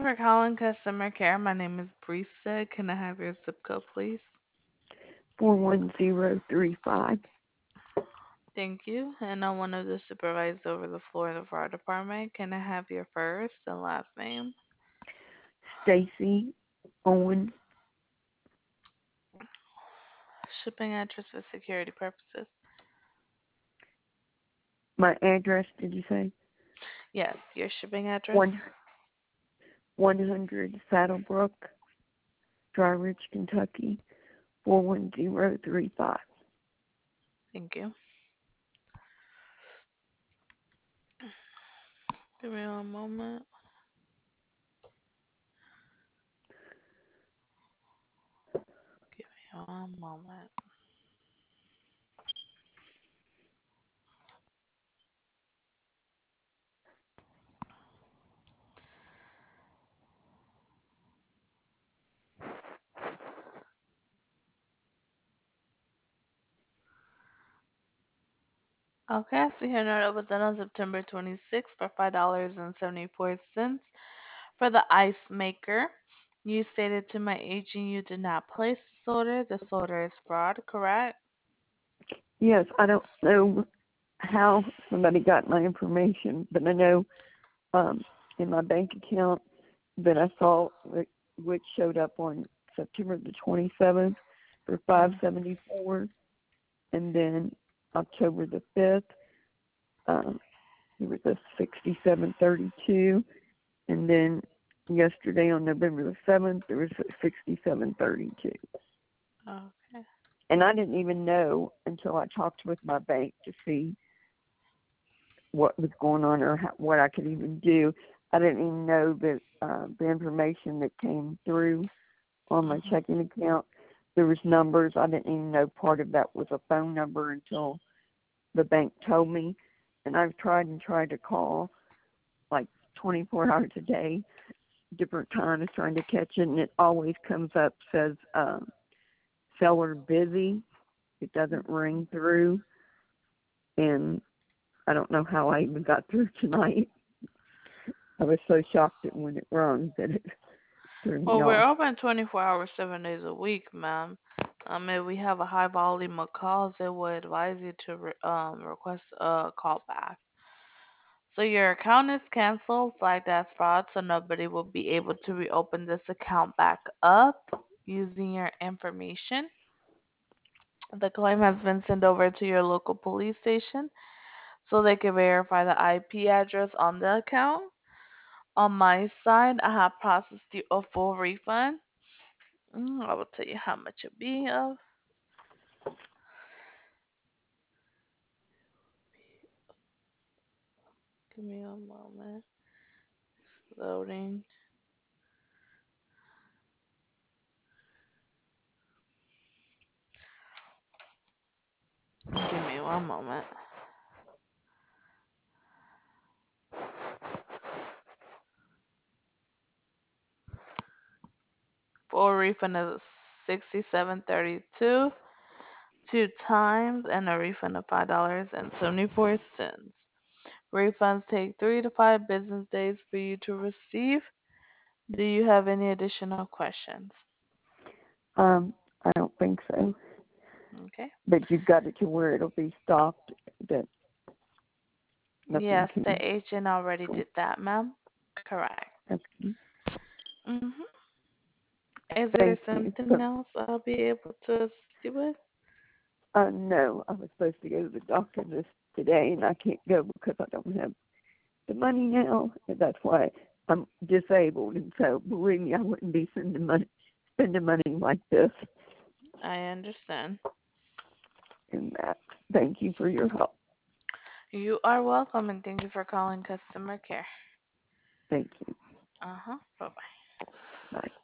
For calling customer care, my name is Brisa. Can I have your zip code, please? 41035. Thank you. And I'm one of the supervisors over the floor of the fire department. Can I have your first and last name? Stacy Owen. Shipping address for security purposes. My address, did you say? Yes, your shipping address. One 100 Saddlebrook, Dry Ridge, Kentucky, 41035. Thank you. Give me one moment. Give me one moment. Okay, so here note it was done on September 26th for $5.74 for the ice maker. You stated to my agent you did not place this order. This order is fraud, correct? Yes, I don't know how somebody got my information, but I know in my bank account that I saw, which showed up on September the 27th for Mm. 574, and then October the 5th, there was a 6732, and then yesterday on November the 7th, there was a 6732. Okay. And I didn't even know until I talked with my bank to see what was going on or what I could even do. I didn't even know that the information that came through on my Mhm. checking account, there was numbers. I didn't even know part of that was a phone number until the bank told me. And I've tried and tried to call like 24 hours a day, different times trying to catch it, and it always comes up, says seller busy. It doesn't ring through, and I don't know how I even got through tonight. I was so shocked that when it rung that it threw me Well, we're off. open 24 hours, 7 days a week, ma'am. If we have a high volume of calls, it would advise you to request a call back. So your account is canceled, flagged as fraud, so nobody will be able to reopen this account back up using your information. The claim has been sent over to your local police station so they can verify the IP address on the account. On my side, I have processed you a full refund. I will tell you how much it be of. Give me a moment. Loading. Give me one moment. Full refund is 67.32 two times and a refund of $5.74. Refunds take 3 to 5 business days for you to receive. Do you have any additional questions? I don't think so. Okay. But you've got it to where it'll be stopped, that nothing Yes, the can agent already go. did that, ma'am. Correct. Okay. Mhm. Is there Thank you. something But, else I'll be able to assist you with? no, I was supposed to go to the doctor today, and I can't go because I don't have the money now. And that's why I'm disabled. And so, believe me, I wouldn't be spending money like this. I understand. And that. Thank you for your help. You are welcome and thank you for calling customer care. Thank you. Uh-huh. Bye-bye. Bye.